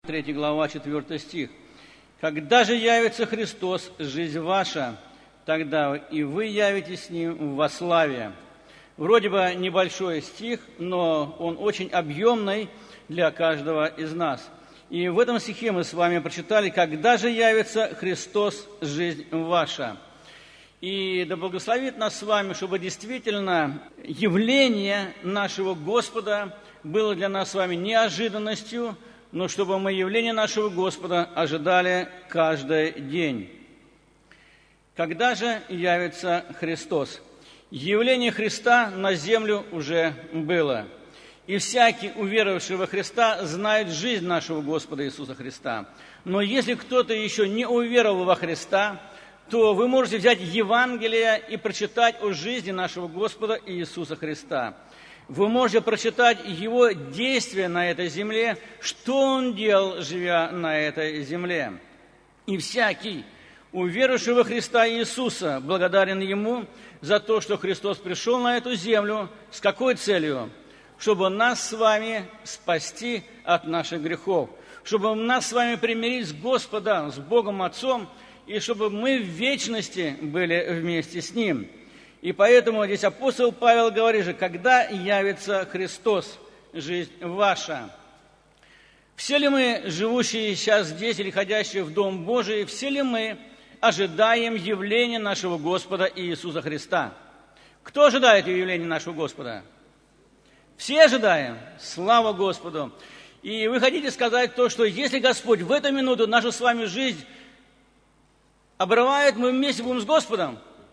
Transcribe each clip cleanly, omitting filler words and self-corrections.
3 глава, 4 стих. «Когда же явится Христос, жизнь ваша, тогда и вы явитесь с Ним во славе». Вроде бы небольшой стих, но он очень объемный для каждого из нас. И в этом стихе мы с вами прочитали: «Когда же явится Христос, жизнь ваша». И да благословит нас с вами, чтобы действительно явление нашего Господа было для нас с вами неожиданностью, но чтобы мы явление нашего Господа ожидали каждый день. Когда же явится Христос? Явление Христа на землю уже было. И всякий, уверовавший во Христа, знает жизнь нашего Господа Иисуса Христа. Но если кто-то еще не уверовал во Христа, то вы можете взять Евангелие и прочитать о жизни нашего Господа Иисуса Христа. Вы можете прочитать Его действия на этой земле, что Он делал, живя на этой земле. И всякий, уверовавший во Христа Иисуса, благодарен Ему за то, что Христос пришел на эту землю. С какой целью? Чтобы нас с вами спасти от наших грехов, чтобы нас с вами примирить с Господом, с Богом Отцом, и чтобы мы в вечности были вместе с Ним. И поэтому здесь апостол Павел говорит же: «Когда явится Христос, жизнь ваша». Все ли мы, живущие сейчас здесь или ходящие в Дом Божий, все ли мы ожидаем явления нашего Господа Иисуса Христа? Кто ожидает явления нашего Господа? Все ожидаем. Слава Господу. И вы хотите сказать то, что если Господь в эту минуту нашу с вами жизнь обрывает, мы вместе будем с Господом?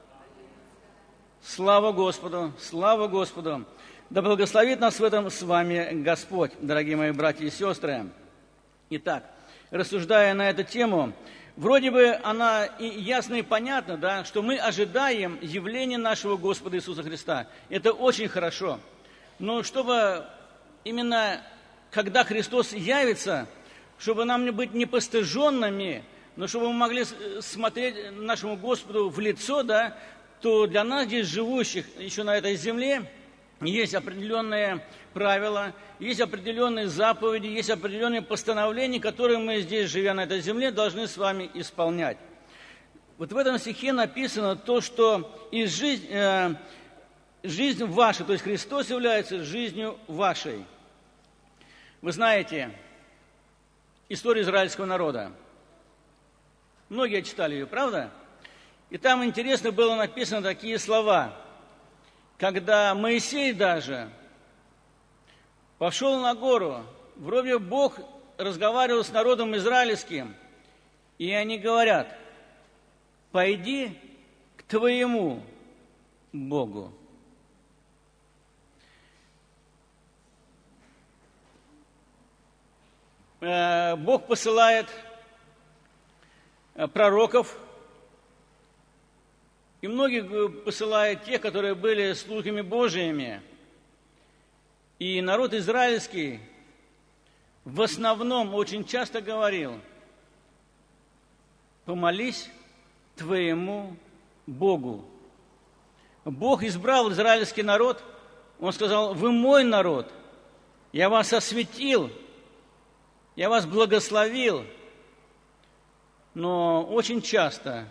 Слава Господу, слава Господу. Да благословит нас в этом с вами Господь, дорогие мои братья и сестры. Итак, рассуждая на эту тему, вроде бы она и ясно и понятна, да, что мы ожидаем явления нашего Господа Иисуса Христа. Это очень хорошо. Но чтобы именно когда Христос явится, чтобы нам не быть непостыженными, но чтобы мы могли смотреть нашему Господу в лицо, да, то для нас здесь живущих еще на этой земле есть определенные правила, есть определенные заповеди, есть определенные постановления, которые мы здесь, живя на этой земле, должны с вами исполнять. Вот в этом стихе написано то, что и жизнь ваша, то есть Христос является жизнью вашей. Вы знаете историю израильского народа. Многие читали ее, правда? И там интересно было написано такие слова. Когда Моисей даже пошел на гору, вроде Бог разговаривал с народом израильским, и они говорят: «Пойди к твоему Богу». Бог посылает пророков, и многих посылает тех, которые были слугами Божиими. И народ израильский в основном очень часто говорил: «Помолись твоему Богу». Бог избрал израильский народ, Он сказал: «Вы мой народ, я вас осветил, я вас благословил». Но очень часто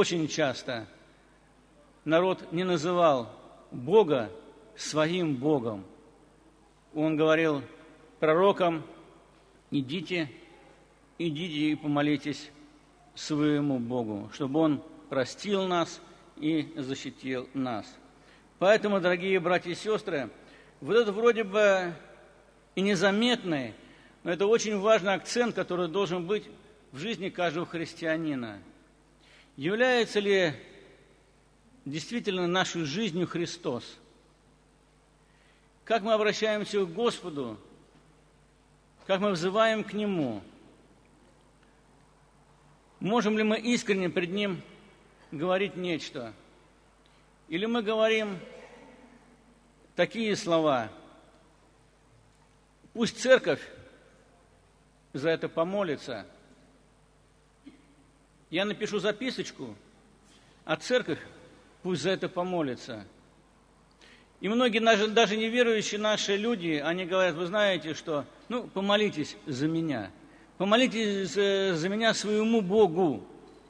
народ не называл Бога своим Богом. Он говорил пророкам: идите и помолитесь своему Богу, чтобы Он простил нас и защитил нас. Поэтому, дорогие братья и сестры, вот это вроде бы и незаметный, но это очень важный акцент, который должен быть в жизни каждого христианина. Является ли действительно нашей жизнью Христос? Как мы обращаемся к Господу? Как мы взываем к Нему? Можем ли мы искренне пред Ним говорить нечто? Или мы говорим такие слова: «Пусть церковь за это помолится. Я напишу записочку, а церковь пусть за это помолится». И многие даже неверующие наши люди, они говорят: вы знаете что, помолитесь за меня. помолитесь за меня своему Богу.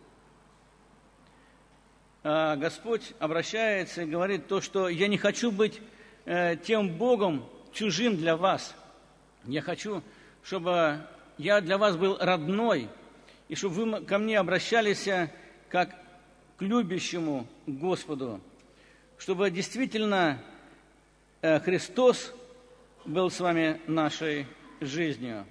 А Господь обращается и говорит то, что я не хочу быть тем Богом чужим для вас. Я хочу, чтобы я для вас был родной, и чтобы вы ко мне обращались как к любящему Господу, чтобы действительно Христос был с вами нашей жизнью.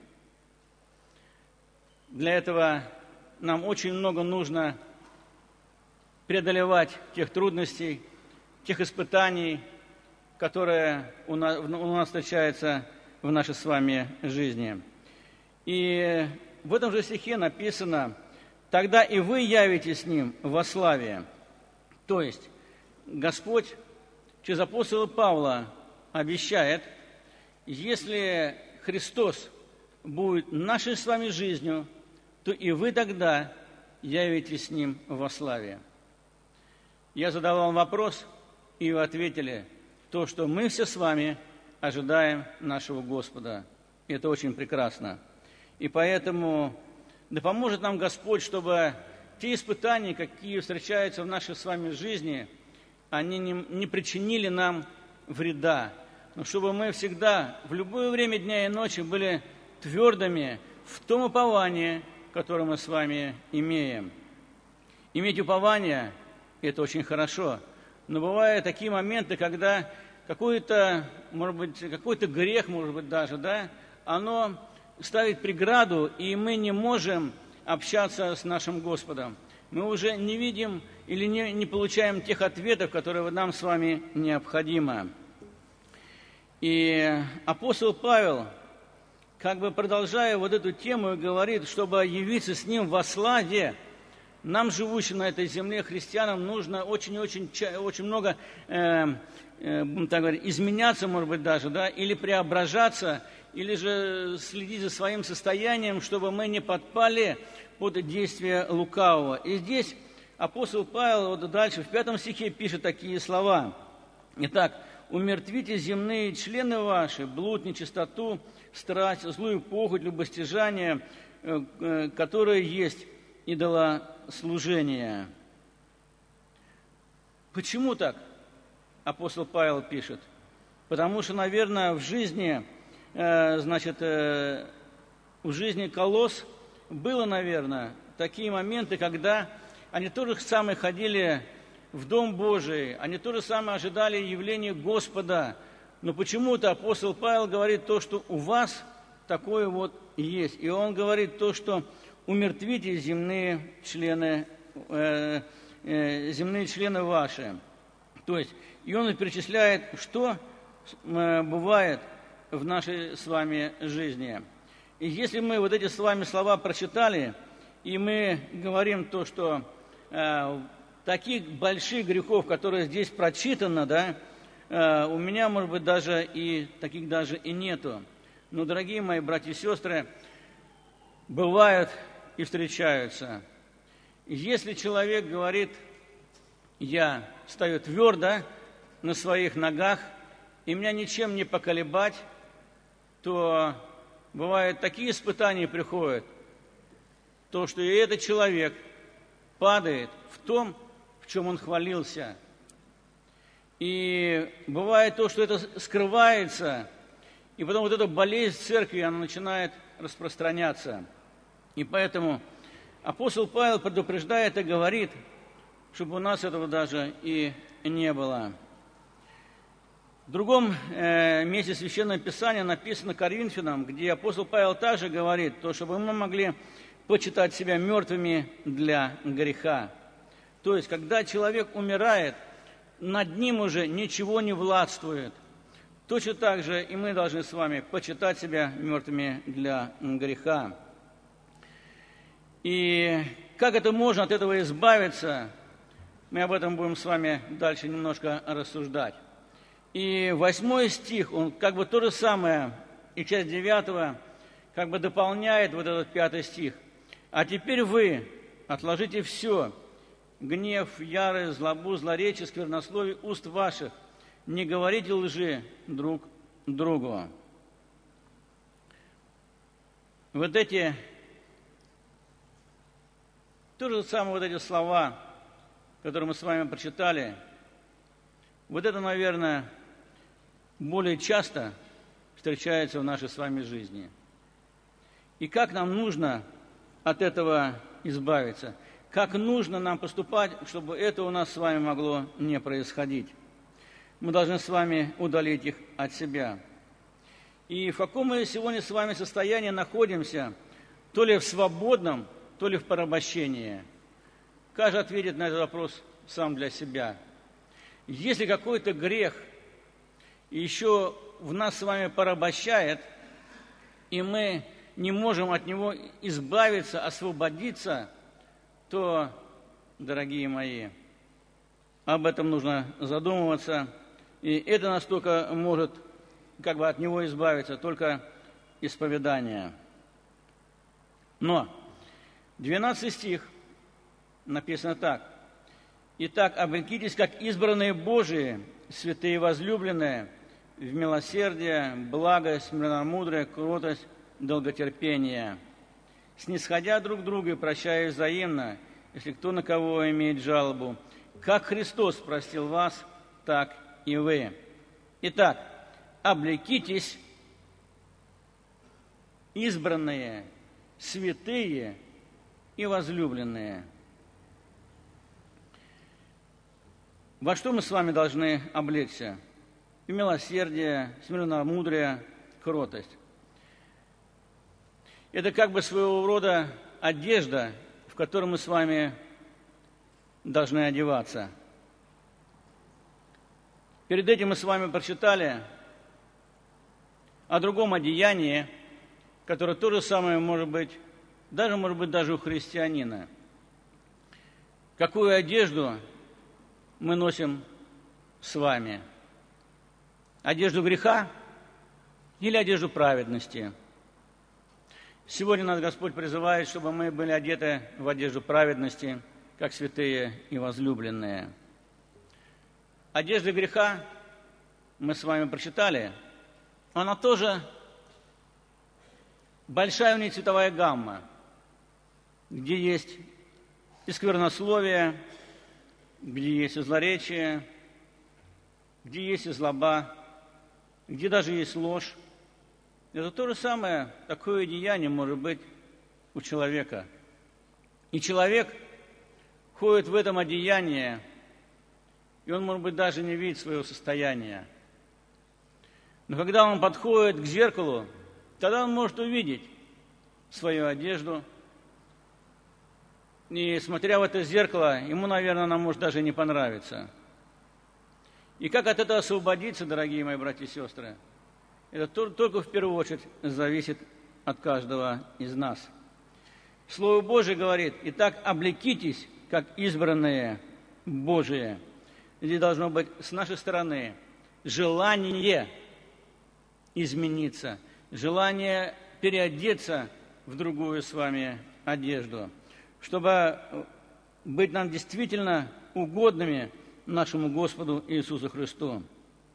Для этого нам очень много нужно преодолевать тех трудностей, тех испытаний, которые у нас встречаются в нашей с вами жизни. И в этом же стихе написано: «Тогда и вы явитесь с Ним во славе». То есть Господь через апостола Павла обещает, если Христос будет нашей с вами жизнью, то и вы тогда явитесь с Ним во славе. Я задавал вопрос, и вы ответили, то, что мы все с вами ожидаем нашего Господа. И это очень прекрасно. И поэтому да поможет нам Господь, чтобы те испытания, какие встречаются в нашей с вами жизни, они не причинили нам вреда. Но чтобы мы всегда, в любое время дня и ночи, были твердыми в том уповании, которое мы с вами имеем. Иметь упование – это очень хорошо. Но бывают такие моменты, когда какой-то грех, может быть, даже, да, оно ставит преграду, и мы не можем общаться с нашим Господом. Мы уже не видим или не получаем тех ответов, которые нам с вами необходимы. И апостол Павел, как бы продолжая вот эту тему, говорит, чтобы явиться с Ним во славе, нам, живущим на этой земле, христианам, нужно очень много так говоря, изменяться, может быть, даже, да, или преображаться, или же следить за своим состоянием, чтобы мы не подпали под действие лукавого. И здесь апостол Павел вот дальше в 5 стихе пишет такие слова. Итак, «Умертвите земные члены ваши, блуд, нечистоту, страсть, злую похоть, любостяжание, которое есть идолослужение». Почему так апостол Павел пишет? Потому что, наверное, в жизни Колосс было, наверное, такие моменты, когда они тоже самое ходили в Дом Божий, они то же самое ожидали явления Господа. Но почему-то апостол Павел говорит то, что у вас такое вот есть. И он говорит то, что умертвите земные члены ваши. То есть, и он перечисляет, что бывает в нашей с вами жизни. И если мы вот эти с вами слова прочитали, и мы говорим то, что таких больших грехов, которые здесь прочитано, да, у меня, может быть, даже и таких даже и нету. Но, дорогие мои братья и сестры, бывают и встречаются. Если человек говорит, я стою твердо на своих ногах, и меня ничем не поколебать, то бывают такие испытания приходят, то, что и этот человек падает в том, в чем он хвалился. И бывает то, что это скрывается, и потом вот эта болезнь церкви, она начинает распространяться. И поэтому апостол Павел предупреждает и говорит, чтобы у нас этого даже и не было. В другом месте Священного Писания написано Коринфянам, где апостол Павел также говорит, то, чтобы мы могли почитать себя мертвыми для греха. То есть, когда человек умирает, над ним уже ничего не властвует. Точно так же и мы должны с вами почитать себя мертвыми для греха. И как это можно от этого избавиться, мы об этом будем с вами дальше немножко рассуждать. И 8 стих, он как бы то же самое, и часть 9 как бы дополняет вот этот 5 стих. «А теперь вы отложите все, гнев, ярость, злобу, злоречие, сквернословие уст ваших, не говорите лжи друг другу». Вот эти то же самое вот эти слова, которые мы с вами прочитали, вот это, наверное, более часто встречается в нашей с вами жизни. И как нам нужно от этого избавиться? Как нужно нам поступать, чтобы это у нас с вами могло не происходить? Мы должны с вами удалить их от себя. И в каком мы сегодня с вами состоянии находимся, то ли в свободном, то ли в порабощении? Каждый ответит на этот вопрос сам для себя. Если какой-то грех еще в нас с вами порабощает, и мы не можем от него избавиться, освободиться, то, дорогие мои, об этом нужно задумываться. И это настолько может от него избавиться, только исповедание. Но 12 стих написано так. «Итак, облекитесь, как избранные Божии, святые возлюбленные, в милосердие, благость, мирномудрие, кротость, долготерпение, снисходя друг к другу и прощаясь взаимно, если кто на кого имеет жалобу, как Христос простил вас, так и вы. Итак, облекитесь, избранные, святые и возлюбленные». Во что мы с вами должны облечься? В милосердие, смиренномудрие, кротость. Это своего рода одежда, в которой мы с вами должны одеваться. Перед этим мы с вами прочитали о другом одеянии, которое то же самое может быть даже у христианина. Какую одежду мы носим с вами? Одежду греха или одежду праведности? Сегодня нас Господь призывает, чтобы мы были одеты в одежду праведности, как святые и возлюбленные. Одежда греха, мы с вами прочитали, она тоже большая у нее цветовая гамма, где есть и сквернословие, где есть и злоречие, где есть и злоба, где даже есть ложь. Это то же самое, такое деяние может быть у человека. И человек ходит в этом одеянии, и он, может быть, даже не видит своего состояния. Но когда он подходит к зеркалу, тогда он может увидеть свою одежду. И, смотря в это зеркало, ему, наверное, она может даже не понравиться. И как от этого освободиться, дорогие мои братья и сестры? Это только в первую очередь зависит от каждого из нас. Слово Божие говорит: «Итак, облекитесь, как избранные Божие». Здесь должно быть с нашей стороны желание измениться, желание переодеться в другую с вами одежду, чтобы быть нам действительно угодными нашему Господу Иисусу Христу.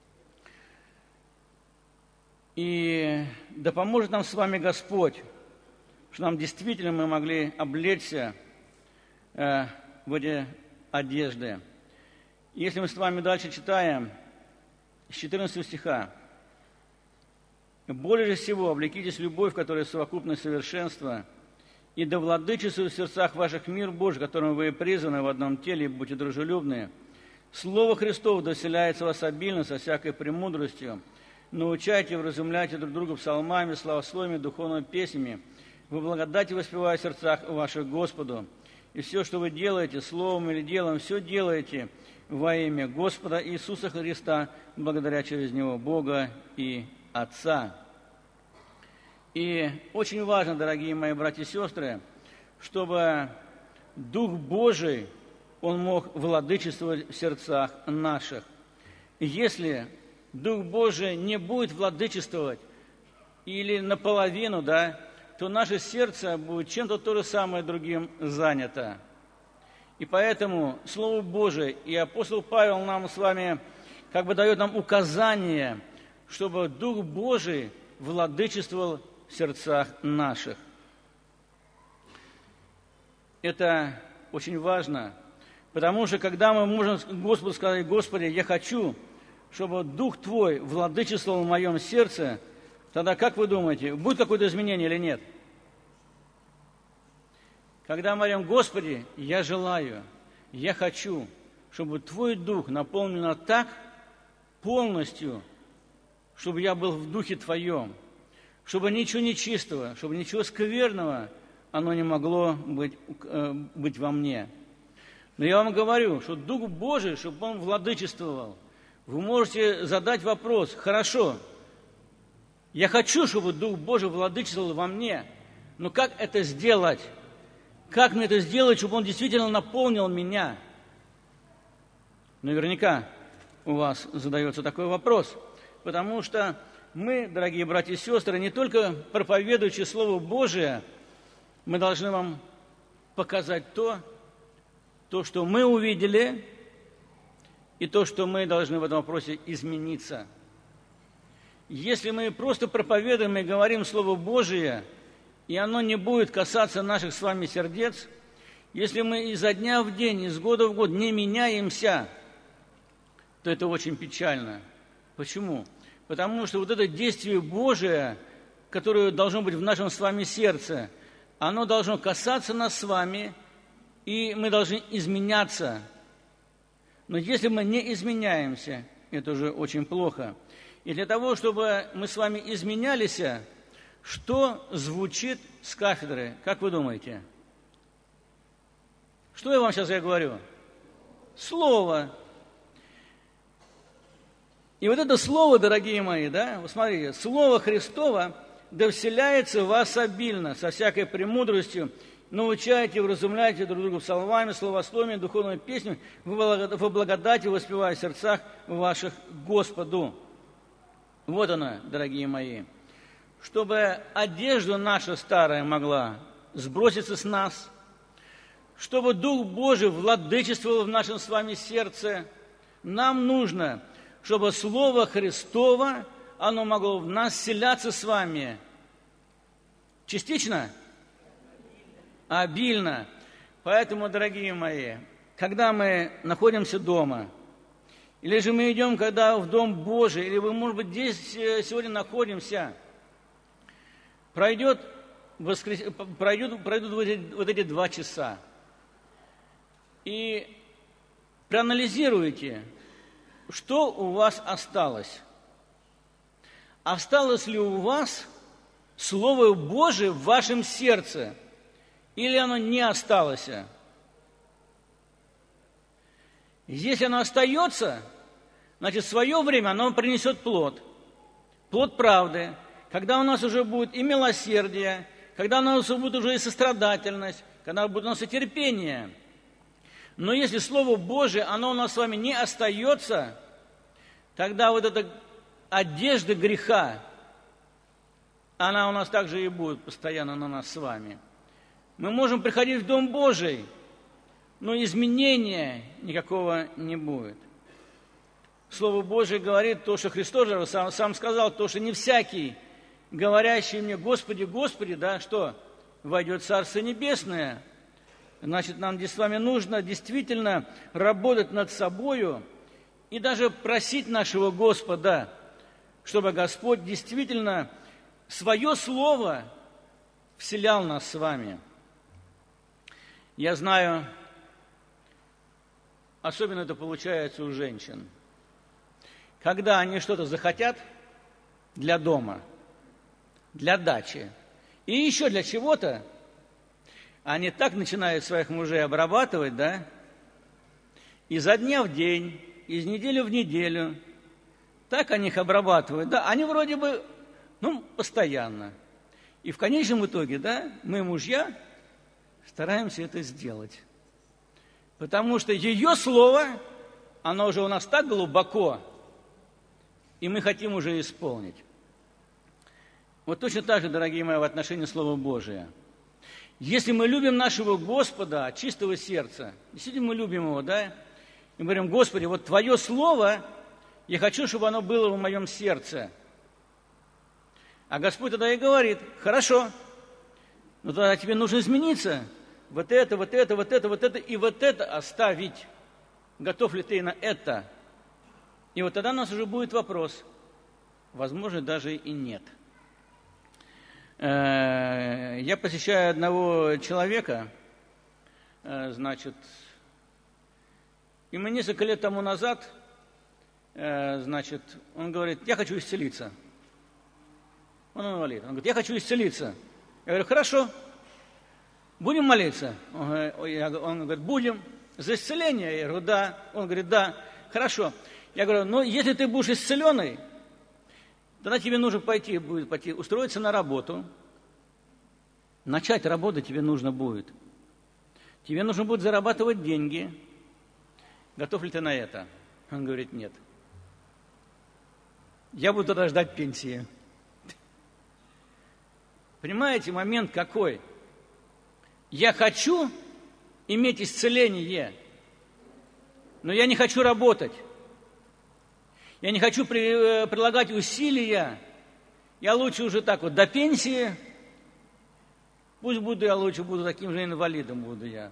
И да поможет нам с вами Господь, что нам действительно мы могли облечься в эти одежды. Если мы с вами дальше читаем с 14 стиха: «Более же всего облекитесь в любовь, которая совокупность совершенства, и да владычествует в сердцах ваших мир Божий, которым вы призваны в одном теле, и будьте дружелюбны. Слово Христово доселяется вас обильно со всякой премудростью. Научайте и вразумляйте друг друга псалмами, славословиями, духовными песнями, во благодати воспевая в сердцах ваших Господу. И все, что вы делаете, словом или делом, все делаете во имя Господа Иисуса Христа, благодаря через Него Бога и Отца». И очень важно, дорогие мои братья и сестры, чтобы Дух Божий, Он мог владычествовать в сердцах наших. И если Дух Божий не будет владычествовать или наполовину, то наше сердце будет чем-то то же самое другим занято. И поэтому Слово Божие и апостол Павел нам с вами дает нам указание, чтобы Дух Божий владычествовал в сердцах наших. Это очень важно, потому что когда мы можем Господу сказать: Господи, я хочу, чтобы Дух Твой владычествовал в моем сердце, тогда, как вы думаете, будет какое-то изменение или нет? Когда мы говорим: Господи, я желаю, я хочу, чтобы Твой Дух наполнил меня так полностью, чтобы я был в Духе Твоем, чтобы ничего нечистого, чтобы ничего скверного оно не могло быть во мне. Но я вам говорю, что Дух Божий, чтобы Он владычествовал, вы можете задать вопрос: хорошо, я хочу, чтобы Дух Божий владычествовал во мне, но как это сделать? Как мне это сделать, чтобы Он действительно наполнил меня? Наверняка у вас задается такой вопрос, потому что мы, дорогие братья и сестры, не только проповедующие Слово Божие, мы должны вам показать то, что мы увидели, и то, что мы должны в этом вопросе измениться. Если мы просто проповедуем и говорим Слово Божие, и оно не будет касаться наших с вами сердец, если мы изо дня в день, из года в год не меняемся, то это очень печально. Почему? Потому что вот это действие Божие, которое должно быть в нашем с вами сердце, оно должно касаться нас с вами, и мы должны изменяться. Но если мы не изменяемся, это уже очень плохо. И для того, чтобы мы с вами изменялись, что звучит с кафедры? Как вы думаете? Что я вам сейчас говорю? Слово. И вот это слово, дорогие мои, да, вы смотрите, слово Христово да вселяется в вас обильно, со всякой премудростью, научайте, вразумляйте друг друга псалмами, словословиями, духовными песнями, во благодати воспевая в сердцах ваших Господу. Вот она, дорогие мои. Чтобы одежда наша старая могла сброситься с нас, чтобы Дух Божий владычествовал в нашем с вами сердце, нам нужно, чтобы Слово Христово, оно могло в нас вселяться с вами. Частично? Обильно. Поэтому, дорогие мои, когда мы находимся дома, или же мы идем когда в Дом Божий, или мы, может быть, здесь сегодня находимся, пройдут вот эти 2 часа, и проанализируйте, что у вас осталось. Осталось ли у вас Слово Божие в вашем сердце, или оно не осталось? Если оно остается, значит, в свое время оно принесет плод. Плод правды. Когда у нас уже будет и милосердие, когда у нас будет уже и сострадательность, когда будет у нас и терпение. Но если Слово Божие, оно у нас с вами не остается, тогда вот эта одежда греха, она у нас также и будет постоянно на нас с вами. Мы можем приходить в Дом Божий, но изменения никакого не будет. Слово Божие говорит то, что Христос же сам сказал, то, что не всякий, говорящий мне: Господи, Господи, да, что войдет в Царство Небесное. Значит, нам с вами нужно действительно работать над собою и даже просить нашего Господа, чтобы Господь действительно свое Слово вселял нас с вами. Я знаю, особенно это получается у женщин. Когда они что-то захотят для дома, для дачи и еще для чего-то, они так начинают своих мужей обрабатывать, да, изо дня в день, из недели в неделю. Так они их обрабатывают, да, они вроде бы, постоянно. И в конечном итоге, да, мы, мужья, стараемся это сделать. Потому что ее слово, оно уже у нас так глубоко, и мы хотим уже исполнить. Вот точно так же, дорогие мои, в отношении Слова Божия. Если мы любим нашего Господа от чистого сердца, действительно мы любим Его, да, и говорим: Господи, вот Твое Слово, я хочу, чтобы оно было в моем сердце. А Господь тогда и говорит: хорошо, но тогда тебе нужно измениться, вот это, вот это, вот это, вот это и вот это оставить. Готов ли ты на это? И вот тогда у нас уже будет вопрос. Возможно, даже и нет. Я посещаю одного человека, значит, и мы несколько лет тому назад, значит, он говорит, я хочу исцелиться. Он инвалид. Он говорит, я хочу исцелиться. Я говорю, хорошо, будем молиться? Он говорит, будем. За исцеление? Я говорю, да. Он говорит, да. Хорошо. Я говорю, ну, если ты будешь исцеленный, тогда тебе нужно пойти, устроиться на работу. Начать работать тебе нужно будет. Тебе нужно будет зарабатывать деньги. Готов ли ты на это? Он говорит, нет. Я буду тогда ждать пенсии. Понимаете, момент какой? Я хочу иметь исцеление, но я не хочу работать. Я не хочу прилагать усилия. Я лучше уже так вот, до пенсии, пусть буду я лучше, буду таким же инвалидом буду я.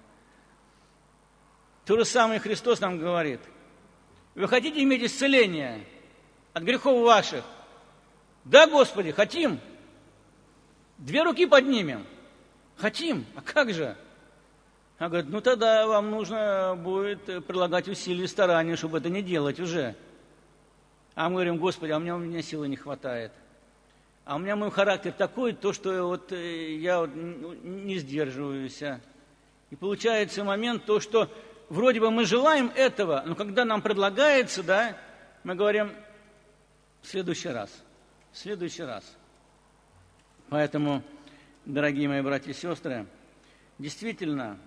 То же самое Христос нам говорит. Вы хотите иметь исцеление от грехов ваших? Да, Господи, хотим. 2 руки поднимем. Хотим. А как же? Он говорит, ну тогда вам нужно будет прилагать усилия и старания, чтобы это не делать уже. А мы говорим, Господи, у меня силы не хватает. А у меня мой характер такой, то, что вот я вот не сдерживаюсь. И получается момент, то, что вроде бы мы желаем этого, но когда нам предлагается, да, мы говорим, в следующий раз. Поэтому, дорогие мои братья и сестры, действительно,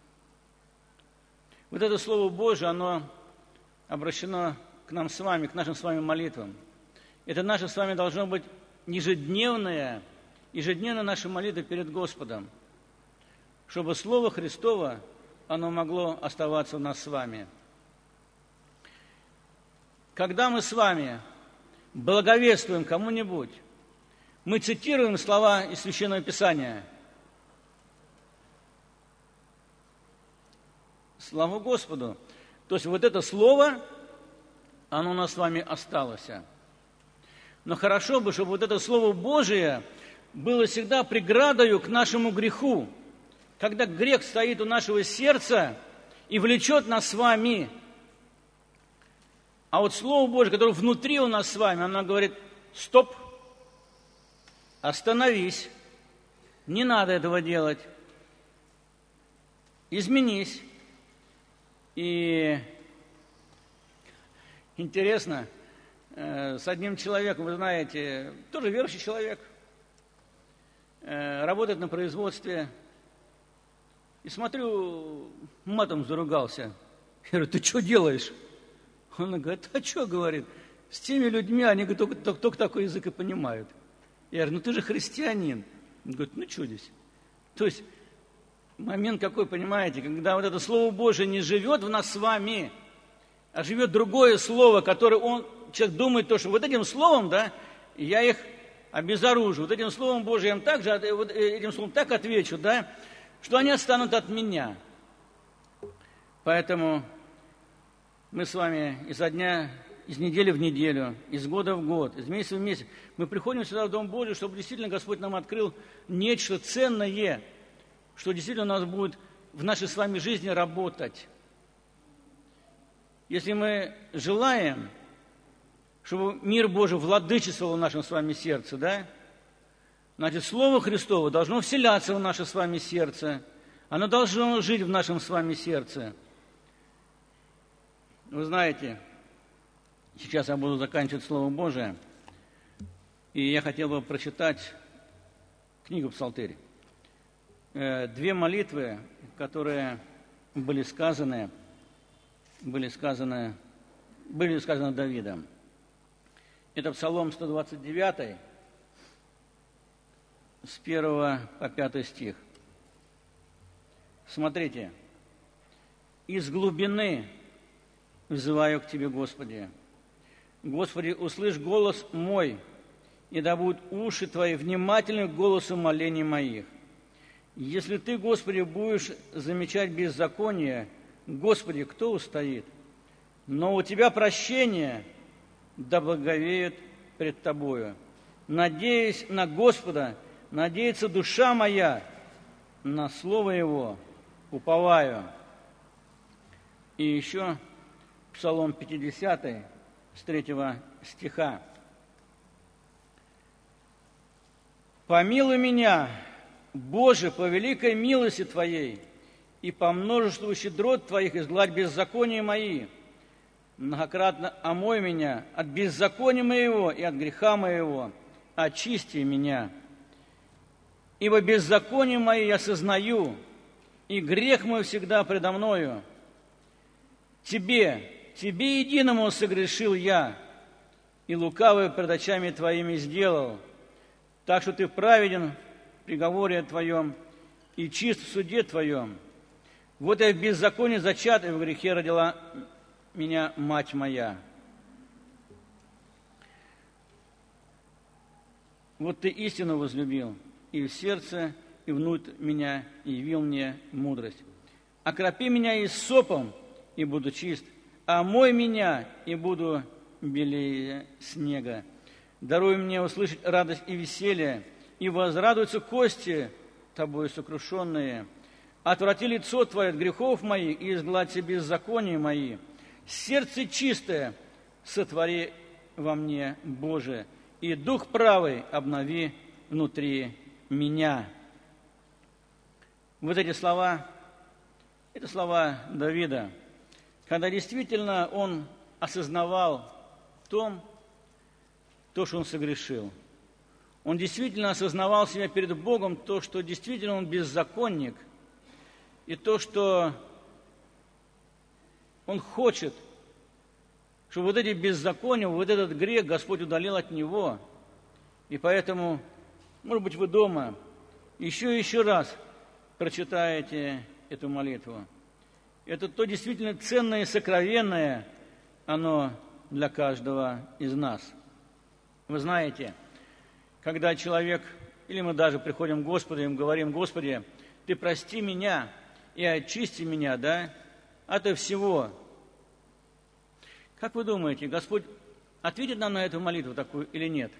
вот это Слово Божие, оно обращено к нам с вами, к нашим с вами молитвам. Это наше с вами должно быть ежедневная наша молитва перед Господом, чтобы Слово Христово, оно могло оставаться у нас с вами. Когда мы с вами благовествуем кому-нибудь, мы цитируем слова из Священного Писания. Слава Господу! То есть вот это слово, оно у нас с вами осталось. Но хорошо бы, чтобы вот это Слово Божие было всегда преградою к нашему греху. Когда грех стоит у нашего сердца и влечет нас с вами. А вот Слово Божие, которое внутри у нас с вами, оно говорит, стоп, остановись, не надо этого делать, изменись. И интересно, с одним человеком, вы знаете, тоже верующий человек, работает на производстве, и смотрю, матом заругался. Я говорю, ты что делаешь? Он говорит, а что, говорит, с теми людьми, они только такой язык и понимают. Я говорю, ну ты же христианин. Он говорит, ну что здесь? То есть момент какой, понимаете, когда вот это Слово Божие не живет в нас с вами, а живет другое слово, которое человек думает, то, что вот этим словом, да, я их обезоружу, вот этим Словом Божиим также, вот этим словом так отвечу, да, что они отстанут от меня. Поэтому мы с вами из недели в неделю, из года в год, из месяца в месяц, мы приходим сюда в Дом Божий, чтобы действительно Господь нам открыл нечто ценное, что действительно у нас будет в нашей с вами жизни работать. Если мы желаем, чтобы мир Божий владычествовал в нашем с вами сердце, да, значит, Слово Христово должно вселяться в наше с вами сердце, оно должно жить в нашем с вами сердце. Вы знаете, сейчас я буду заканчивать Слово Божие, и я хотел бы прочитать книгу «Псалтырь». 2 молитвы, которые были сказаны Давидом. Это Псалом 129, с 1 по 5 стих. Смотрите. «Из глубины взываю к Тебе, Господи. Господи, услышь голос мой, и да будут уши Твои внимательны к голосу молений моих. Если Ты, Господи, будешь замечать беззаконие, Господи, кто устоит? Но у Тебя прощение, да благовеет пред Тобою. Надеясь на Господа, надеется душа моя, на Слово Его уповаю». И еще Псалом 50, с 3 стиха. «Помилуй меня, Боже, по великой милости Твоей, и по множеству щедрот Твоих изгладь беззакония мои. Многократно омой меня от беззакония моего и от греха моего, очисти меня. Ибо беззаконие мои я сознаю, и грех мой всегда предо мною. Тебе единому согрешил я, и лукавое пред очами Твоими сделал. Так что Ты праведен в приговоре Твоем и чист в суде Твоем. Вот я в беззаконии зачат, и в грехе родила меня мать моя. Вот Ты истину возлюбил, и в сердце, и внутрь меня, и явил мне мудрость. Окропи меня иссопом, и буду чист, омой меня, и буду белее снега. Даруй мне услышать радость и веселье, и возрадуются кости Тобой сокрушенные. Отврати лицо Твое от грехов моих, и изгладь беззакония мои. Сердце чистое сотвори во мне, Боже, и дух правый обнови внутри меня». Вот эти слова, это слова Давида, когда действительно он осознавал то, что он согрешил. Он действительно осознавал себя перед Богом, то, что действительно он беззаконник, и то, что он хочет, чтобы вот эти беззакония, вот этот грех Господь удалил от него. И поэтому, может быть, вы дома еще раз прочитаете эту молитву. Это то действительно ценное и сокровенное, оно для каждого из нас. Вы знаете, когда человек, или мы даже приходим к Господу и им говорим: «Господи, Ты прости меня и очисти меня, да, от всего». Как вы думаете, Господь ответит нам на эту молитву такую или нет?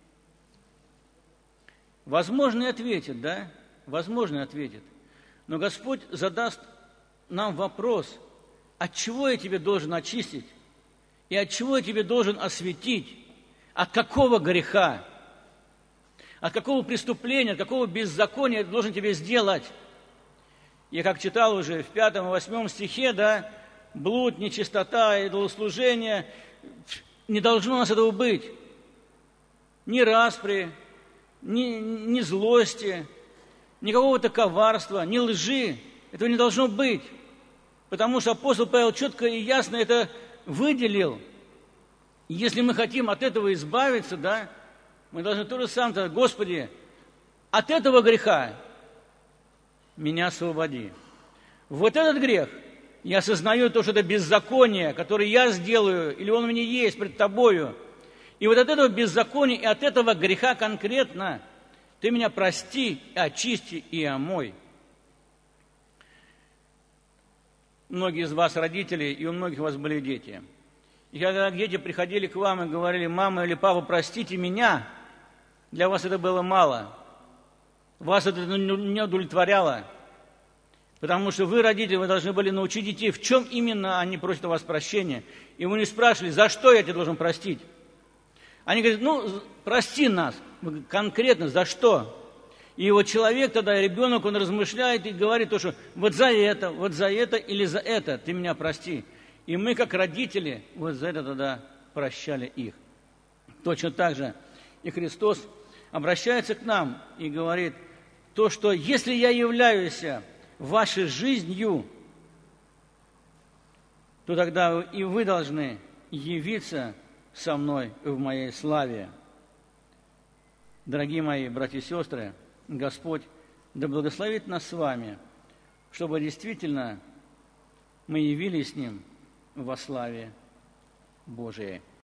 Возможно, и ответит, да? Возможно, и ответит. Но Господь задаст нам вопрос: от чего я тебе должен очистить? И от чего я тебе должен осветить? От какого греха? От какого преступления, от какого беззакония я должен тебе сделать? Я как читал уже в 5 и 8 стихе, да, блуд, нечистота, идолослужение, не должно у нас этого быть. Ни распри, ни злости, ни какого-то коварства, ни лжи. Этого не должно быть. Потому что апостол Павел четко и ясно это выделил. И если мы хотим от этого избавиться, да, мы должны то же самое сказать: «Господи, от этого греха меня освободи». Вот этот грех, я осознаю то, что это беззаконие, которое я сделаю, или он у меня есть пред Тобою. И вот от этого беззакония и от этого греха конкретно Ты меня прости, очисти и омой. Многие из вас родители, и у многих у вас были дети. И когда дети приходили к вам и говорили: «Мама или папа, простите меня», для вас это было мало. Вас это не удовлетворяло. Потому что вы, родители, вы должны были научить детей, в чем именно они просят у вас прощения. И вы не спрашивали: «За что я тебя должен простить?» Они говорят: прости нас. Конкретно за что? И вот человек тогда, ребенок, он размышляет и говорит то, что вот за это или за это ты меня прости. И мы, как родители, вот за это тогда прощали их. Точно так же и Христос обращается к нам и говорит то, что если я являюсь вашей жизнью, то тогда и вы должны явиться со мной в моей славе. Дорогие мои братья и сестры, Господь да благословит нас с вами, чтобы действительно мы явились с Ним во славе Божией.